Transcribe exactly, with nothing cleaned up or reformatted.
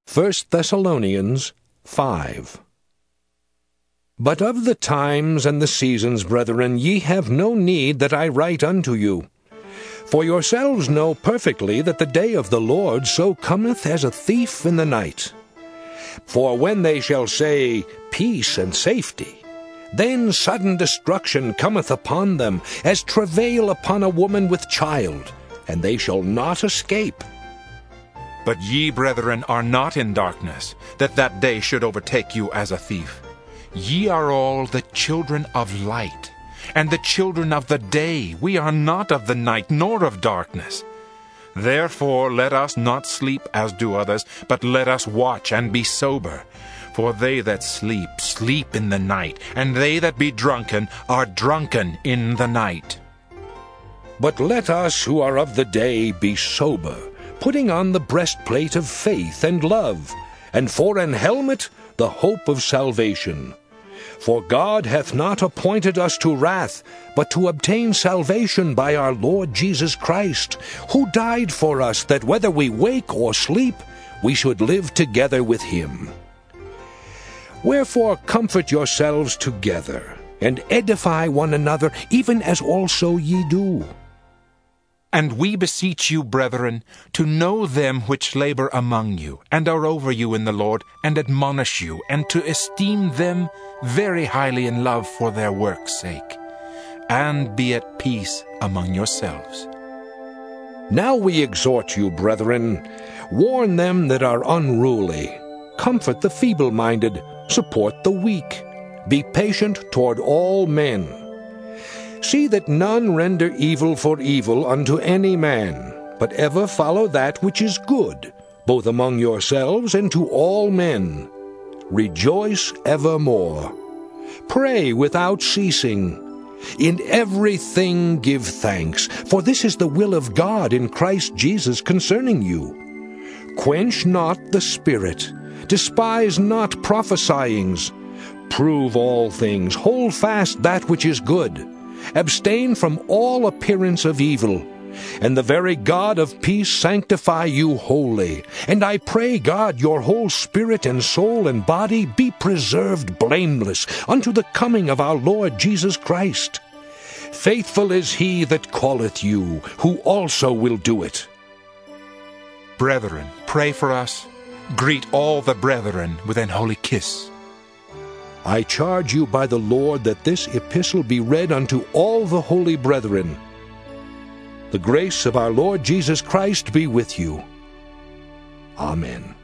First Thessalonians five. But of the times and the seasons, brethren, ye have no need that I write unto you. For yourselves know perfectly that the day of the Lord so cometh as a thief in the night. For when they shall say, Peace and safety, then sudden destruction cometh upon them, as travail upon a woman with child, and they shall not escape. But ye, brethren, are not in darkness, that that day should overtake you as a thief. Ye are all the children of light, and the children of the day. We are not of the night, nor of darkness. Therefore let us not sleep as do others, but let us watch and be sober. For they that sleep, sleep in the night, and they that be drunken are drunken in the night. But let us who are of the day be sober, putting on the breastplate of faith and love, and for an helmet the hope of salvation. For God hath not appointed us to wrath, but to obtain salvation by our Lord Jesus Christ, who died for us, that whether we wake or sleep, we should live together with him. Wherefore comfort yourselves together, and edify one another, even as also ye do. And we beseech you, brethren, to know them which labor among you, and are over you in the Lord, and admonish you, and to esteem them very highly in love for their work's sake, and be at peace among yourselves. Now we exhort you, brethren, warn them that are unruly, comfort the feeble-minded, support the weak, be patient toward all men. See that none render evil for evil unto any man, but ever follow that which is good, both among yourselves and to all men. Rejoice evermore. Pray without ceasing. In everything give thanks, for this is the will of God in Christ Jesus concerning you. Quench not the spirit, despise not prophesyings. Prove all things, hold fast that which is good. Abstain from all appearance of evil, and the very God of peace sanctify you wholly. And I pray God your whole spirit and soul and body be preserved blameless unto the coming of our Lord Jesus Christ. Faithful is he that calleth you, who also will do it. Brethren, pray for us. Greet all the brethren with an holy kiss. I charge you by the Lord that this epistle be read unto all the holy brethren. The grace of our Lord Jesus Christ be with you. Amen.